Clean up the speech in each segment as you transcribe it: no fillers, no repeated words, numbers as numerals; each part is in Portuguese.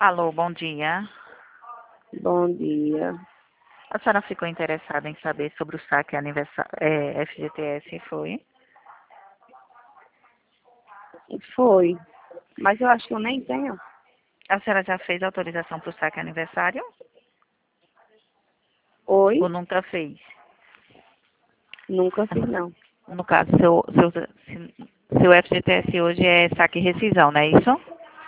Alô, bom dia. Bom dia. A senhora ficou interessada em saber sobre o saque FGTS, foi? Foi, mas eu acho que eu nem tenho. A senhora já fez autorização para o saque aniversário? Ou Oi? nunca fez? Nunca fiz, não. No caso, seu FGTS hoje é saque e rescisão, não é isso?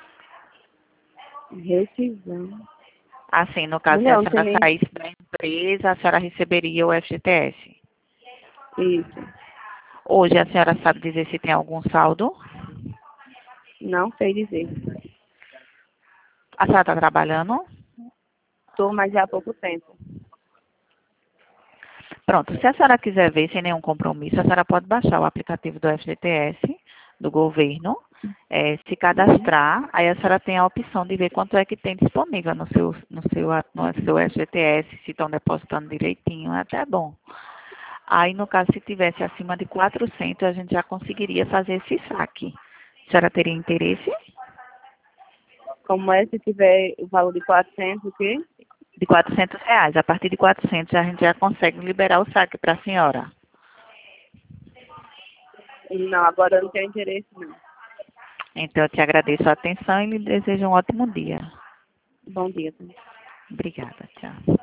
Rescisão. Assim, no caso, se Mulher, a eu não sei senhora nem saísse da empresa, a senhora receberia o FGTS. isso. Hoje a senhora sabe dizer se tem algum saldo? Não sei dizer. A senhora está trabalhando? Estou, mas já há pouco tempo. Pronto, se a senhora quiser ver sem nenhum compromisso, a senhora pode baixar o aplicativo do FGTS, do governo, se Uhum. cadastrar, aí a senhora tem a opção de ver quanto é que tem disponível no seu FGTS, se estão depositando direitinho, é até bom. Aí, no caso, se tivesse acima de 400, a gente já conseguiria fazer esse saque. A senhora teria interesse? Como é se tiver o valor de 400, o quê? De R$ 400. A partir de 400, a gente já consegue liberar o saque para a senhora. Não, agora eu não tenho interesse, não. Então, eu te agradeço a atenção e lhe desejo um ótimo dia. Bom dia também. Obrigada, tchau.